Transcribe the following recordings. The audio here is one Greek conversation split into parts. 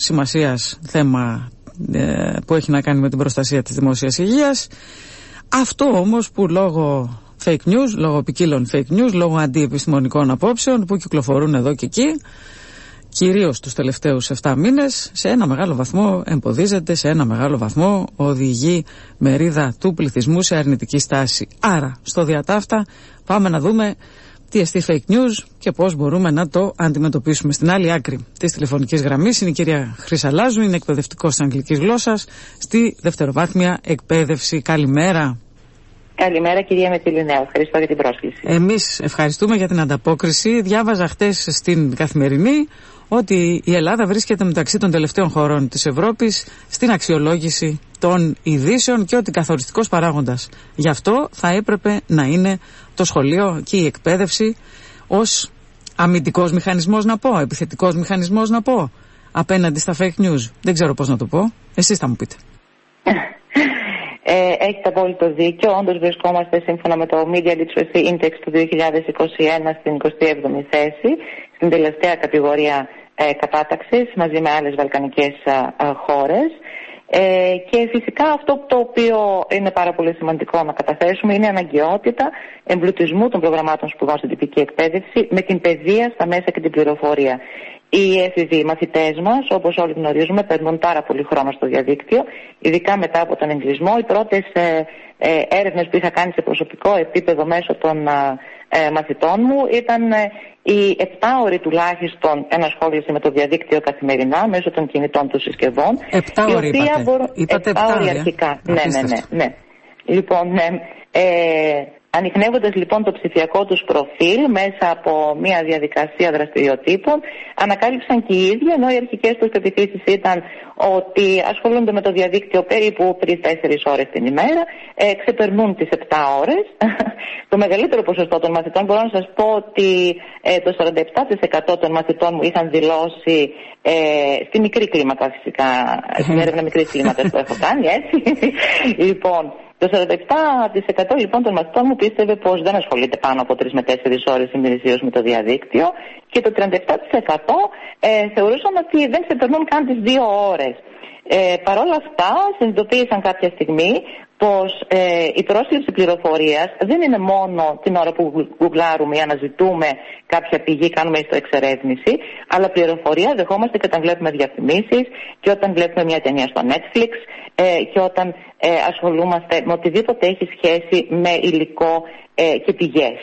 σημασίας θέμα που έχει να κάνει με την προστασία της δημόσιας υγείας. Αυτό όμως που λόγω fake news, λόγω ποικίλων fake news, λόγω αντιεπιστημονικών απόψεων που κυκλοφορούν εδώ και εκεί, κυρίως τους τελευταίους 7 μήνες, σε ένα μεγάλο βαθμό εμποδίζεται, σε ένα μεγάλο βαθμό οδηγεί μερίδα του πληθυσμού σε αρνητική στάση. Άρα, στο διατάφτα πάμε να δούμε τι εστί fake news και πώς μπορούμε να το αντιμετωπίσουμε. Στην άλλη άκρη της τηλεφωνικής γραμμής είναι η κυρία Χρυσαλάζου, είναι εκπαιδευτικός της αγγλικής γλώσσας στη δευτεροβάθμια εκπαίδευση. Καλημέρα. Καλημέρα κυρία Μετιλινέου, ευχαριστώ για την πρόσκληση. Εμείς ευχαριστούμε για την ανταπόκριση. Διάβαζα χτες στην Καθημερινή ότι η Ελλάδα βρίσκεται μεταξύ των τελευταίων χωρών της Ευρώπης στην αξιολόγηση των ειδήσεων και ότι καθοριστικός παράγοντας γι' αυτό θα έπρεπε να είναι το σχολείο και η εκπαίδευση ως αμυντικός μηχανισμός να πω, επιθετικός μηχανισμός να πω, απέναντι στα fake news. Δεν ξέρω πώς να το πω. Εσείς θα μου πείτε. Έχετε απόλυτο δίκιο. Όντως βρισκόμαστε σύμφωνα με το Media Literacy Index του 2021 στην 27η θέση, στην τελευταία κατηγορία κατάταξης μαζί με άλλες βαλκανικές χώρες. Και φυσικά αυτό το οποίο είναι πάρα πολύ σημαντικό να καταθέσουμε είναι η αναγκαιότητα εμπλουτισμού των προγραμμάτων σπουδών στην τυπική εκπαίδευση με την παιδεία στα μέσα και την πληροφορία. Οι έφηβοι μαθητές μας, όπως όλοι γνωρίζουμε, περνούν πάρα πολύ χρόνο στο διαδίκτυο, ειδικά μετά από τον εγκλισμό. Οι πρώτες έρευνες που είχα κάνει σε προσωπικό επίπεδο μέσω των μαθητών μου ήταν η 7ωρη τουλάχιστον ενασχόληση με το διαδίκτυο καθημερινά μέσω των κινητών του συσκευών. 7ωρη είπατε. 7ωρη αρχικά. Ναι. Λοιπόν, ανιχνεύοντας λοιπόν το ψηφιακό τους προφίλ μέσα από μια διαδικασία δραστηριοτήτων, ανακάλυψαν και οι ίδιοι, ενώ οι αρχικές τους πεποιθήσεις ήταν ότι ασχολούνται με το διαδίκτυο περίπου 3-4 ώρες την ημέρα, ξεπερνούν τις 7 ώρες. Το μεγαλύτερο ποσοστό των μαθητών, μπορώ να σας πω ότι το 47% των μαθητών μου είχαν δηλώσει, στη μικρή κλίμακα φυσικά, στην έρευνα μικρής κλίμακας που έχω κάνει, έτσι. Λοιπόν, το 47% λοιπόν των μαθητών μου πίστευε πως δεν ασχολείται πάνω από 3 με 4 ώρες ημερησίως με το διαδίκτυο και το 37% θεωρούσαν ότι δεν ξεπερνούν καν τις 2 ώρες. Παρ' όλα αυτά συνειδητοποίησαν κάποια στιγμή πως η πρόσληψη πληροφορίας δεν είναι μόνο την ώρα που γκουγκλάρουμε ή αναζητούμε κάποια πηγή, κάνουμε ιστοεξερεύνηση, αλλά πληροφορία δεχόμαστε και όταν βλέπουμε διαφημίσεις και όταν βλέπουμε μια ταινία στο Netflix και όταν ασχολούμαστε με οτιδήποτε έχει σχέση με υλικό και πηγές.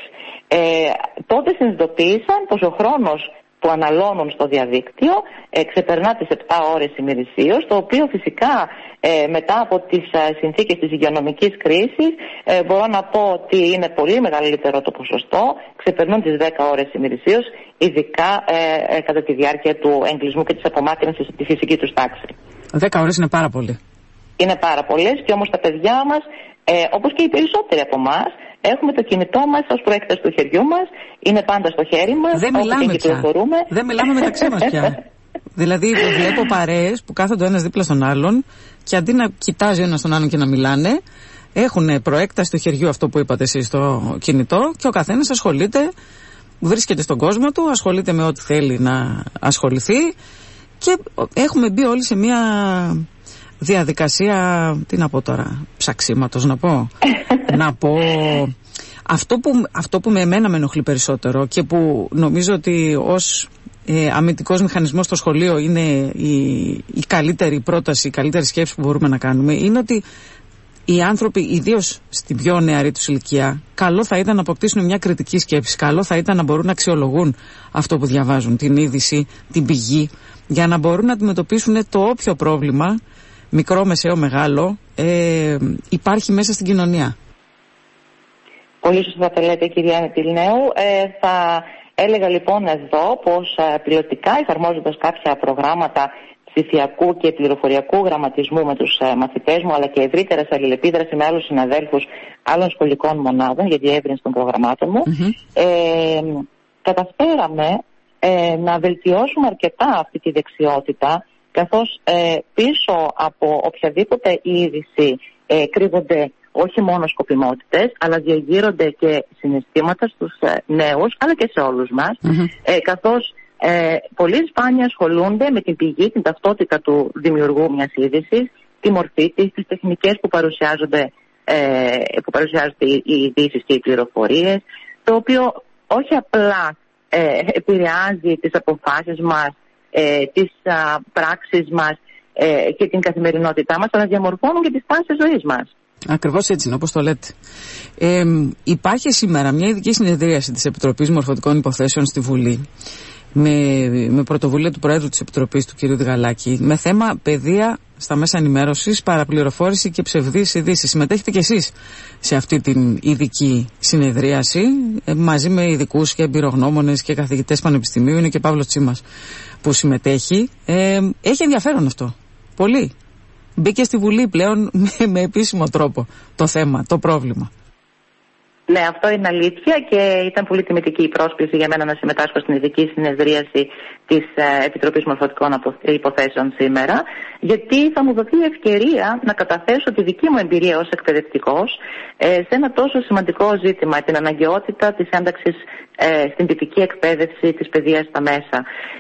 Τότε συνειδητοποίησαν πως ο χρόνος που αναλώνουν στο διαδίκτυο ξεπερνά τις 7 ώρες ημερησίως, το οποίο φυσικά μετά από τις συνθήκες της υγειονομικής κρίσης μπορώ να πω ότι είναι πολύ μεγαλύτερο το ποσοστό, ξεπερνούν τις 10 ώρες ημερησίως, ειδικά κατά τη διάρκεια του εγκλισμού και της απομάκρυνσης από τη φυσική τους τάξη. 10 ώρες είναι πάρα πολύ. Είναι πάρα πολλές και όμως τα παιδιά μας, όπως και οι περισσότεροι από εμάς, έχουμε το κινητό μας ως προέκταση του χεριού μας, είναι πάντα στο χέρι μας. Δεν μιλάμε πια. Δεν μιλάμε μεταξύ μας πια. Δηλαδή βλέπω παρέες που κάθονται ο ένας δίπλα στον άλλον και αντί να κοιτάζει ο ένας τον άλλον και να μιλάνε, έχουν προέκταση του χεριού, αυτό που είπατε εσείς, στο κινητό, και ο καθένας ασχολείται, βρίσκεται στον κόσμο του, ασχολείται με ό,τι θέλει να ασχοληθεί και έχουμε μπει όλοι σε μια διαδικασία, τι να πω τώρα, ψαξίματος να πω. Να πω αυτό που με εμένα με ενοχλεί περισσότερο και που νομίζω ότι ως αμυντικός μηχανισμός στο σχολείο είναι η καλύτερη πρόταση, η καλύτερη σκέψη που μπορούμε να κάνουμε, είναι ότι οι άνθρωποι, ιδίως στην πιο νεαρή τους ηλικία, καλό θα ήταν να αποκτήσουν μια κριτική σκέψη, καλό θα ήταν να μπορούν να αξιολογούν αυτό που διαβάζουν, την είδηση, την πηγή, για να μπορούν να αντιμετωπίσουν το όποιο πρόβλημα, μικρό, μεσαίο, μεγάλο, υπάρχει μέσα στην κοινωνία. Πολύ σωστά τα λέτε, κυρία Μετιλινέου. Θα έλεγα λοιπόν εδώ πως πιλωτικά, εφαρμόζοντας κάποια προγράμματα ψηφιακού και πληροφοριακού γραμματισμού με τους μαθητές μου, αλλά και ευρύτερα σε αλληλεπίδραση με άλλους συναδέλφους άλλων σχολικών μονάδων για διεύρυνση των προγραμμάτων μου, καταφέραμε να βελτιώσουμε αρκετά αυτή τη δεξιότητα, καθώς πίσω από οποιαδήποτε είδηση κρύβονται όχι μόνο σκοπιμότητες, αλλά διαγείρονται και συναισθήματα στους νέους, αλλά και σε όλους μας, καθώς Πολύ σπάνια ασχολούνται με την πηγή, την ταυτότητα του δημιουργού μιας είδησης, τη μορφή της, τις τεχνικές που παρουσιάζονται οι ειδήσεις και οι πληροφορίες, το οποίο όχι απλά επηρεάζει τις αποφάσεις μας, τις πράξεις μας και την καθημερινότητά μας, αλλά διαμορφώνουν και τις τάσεις ζωής μας. Ακριβώς έτσι είναι, όπως το λέτε. Υπάρχει σήμερα μια ειδική συνεδρίαση της Επιτροπής Μορφωτικών Υποθέσεων στη Βουλή, με πρωτοβουλία του Προέδρου της Επιτροπής, του κ. Διγαλάκη, με θέμα παιδεία στα μέσα ενημέρωσης, παραπληροφόρηση και ψευδείς ειδήσεις. Συμμετέχετε κι εσείς σε αυτή την ειδική συνεδρίαση, μαζί με ειδικούς και εμπειρογνώμονες και καθηγητές πανεπιστημίου. Είναι και Παύλος Τσίμας που συμμετέχει. Έχει ενδιαφέρον αυτό. Πολύ. Μπήκε στη Βουλή πλέον με επίσημο τρόπο το θέμα, το πρόβλημα. Ναι, αυτό είναι αλήθεια και ήταν πολύ τιμητική η πρόσκληση για μένα να συμμετάσχω στην ειδική συνεδρίαση της Επιτροπής Μορφωτικών Υποθέσεων σήμερα, γιατί θα μου δοθεί η ευκαιρία να καταθέσω τη δική μου εμπειρία ως εκπαιδευτικός σε ένα τόσο σημαντικό ζήτημα, την αναγκαιότητα της ένταξης στην τυπική εκπαίδευση της παιδείας στα μέσα.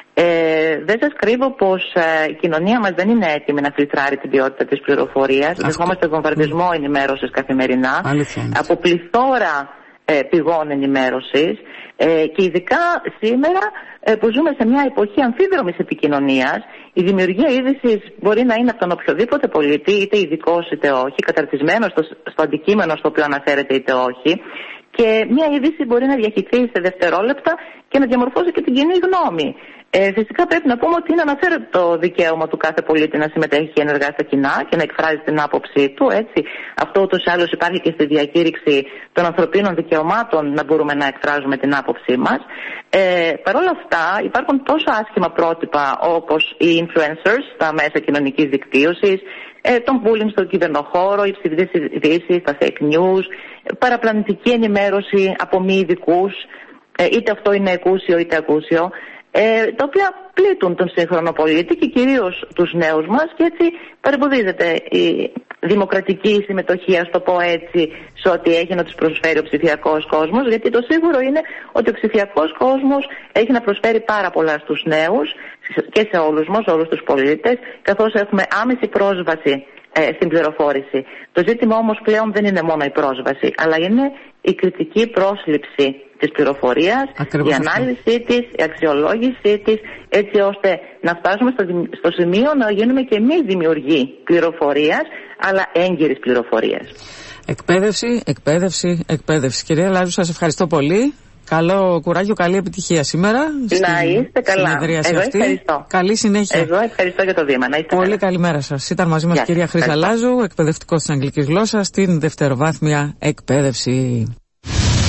Δεν σας κρύβω πως η κοινωνία μας δεν είναι έτοιμη να φιλτράρει την ποιότητα της πληροφορίας. Δεχόμαστε βομβαρδισμό ενημέρωσης καθημερινά από πληθώρα πηγών ενημέρωσης και ειδικά σήμερα που ζούμε σε μια εποχή αμφίδρομης επικοινωνίας, η δημιουργία είδησης μπορεί να είναι από τον οποιοδήποτε πολίτη, είτε ειδικός είτε όχι, καταρτισμένος στο αντικείμενο στο οποίο αναφέρεται είτε όχι, και μια είδηση μπορεί να διαχυθεί σε δευτερόλεπτα και να διαμορφώσει και την κοινή γνώμη. Φυσικά πρέπει να πούμε ότι είναι αναφέρετο το δικαίωμα του κάθε πολίτη να συμμετέχει ενεργά στα κοινά και να εκφράζει την άποψή του. Έτσι. Αυτό ούτως ή άλλως υπάρχει και στη διακήρυξη των ανθρωπίνων δικαιωμάτων, να μπορούμε να εκφράζουμε την άποψή μας. Παρ' όλα αυτά υπάρχουν τόσο άσχημα πρότυπα όπως οι influencers στα μέσα κοινωνικής δικτύωσης, τον bullying στον κυβερνοχώρο, οι ψευδείς ειδήσεις, τα fake news, παραπλανητική ενημέρωση από μη ειδικούς, είτε αυτό είναι εκούσιο είτε ακούσιο, τα οποία πλήττουν τον σύγχρονο πολίτη και κυρίως τους νέους μας, και έτσι παρεμποδίζεται η δημοκρατική συμμετοχή, ας το πω έτσι, σε ό,τι έχει να τους προσφέρει ο ψηφιακός κόσμος, γιατί το σίγουρο είναι ότι ο ψηφιακός κόσμος έχει να προσφέρει πάρα πολλά στους νέους και σε όλους μας, όλους τους πολίτες, καθώς έχουμε άμεση πρόσβαση στην πληροφόρηση. Το ζήτημα όμως πλέον δεν είναι μόνο η πρόσβαση, αλλά είναι η κριτική πρόσληψη της πληροφορίας, η ανάλυση της, η αξιολόγησή της, έτσι ώστε να φτάσουμε στο σημείο να γίνουμε και εμείς δημιουργοί πληροφορίας, αλλά έγκυρης πληροφορίας. Εκπαίδευση, εκπαίδευση, εκπαίδευση. Κυρία Λάζου, σας ευχαριστώ πολύ. Καλό κουράγιο, καλή επιτυχία σήμερα. Να είστε καλά. Εγώ ευχαριστώ. Καλή συνέχεια. Εγώ ευχαριστώ για το βήμα. Να είστε πολύ καλά. Καλημέρα σας. Ήταν μαζί μας η κυρία Χρύσα Λάζου, εκπαιδευτικός της αγγλικής γλώσσας, στην δευτεροβάθμια εκπαίδευση.